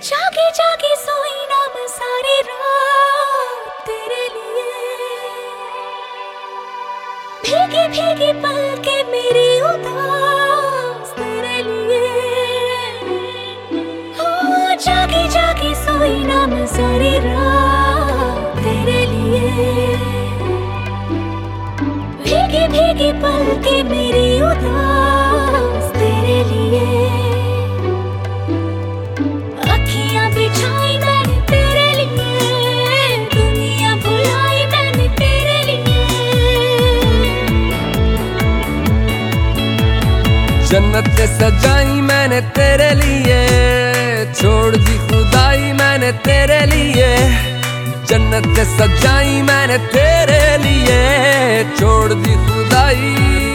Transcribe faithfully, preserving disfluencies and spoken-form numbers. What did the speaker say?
जागे जागे सोई ना मैं सारी रात तेरे लिए। भीगी भीगी पलके मेरी उदास तेरे लिए। हो जागे जागे सोई ना मैं सारी रात तेरे लिए। भीगी भीगी पलके मेरी उदास तेरे लिए। अखियां बिछाई मैंने तेरे लिए, दुनिया भुलाई मैंने तेरे लिए। जन्नत सजाई मैंने तेरे लिए, छोड़ दी खुदाई मैंने तेरे लिए। जन्नत सजाई मैंने तेरे लिए, छोड़ दी खुदाई।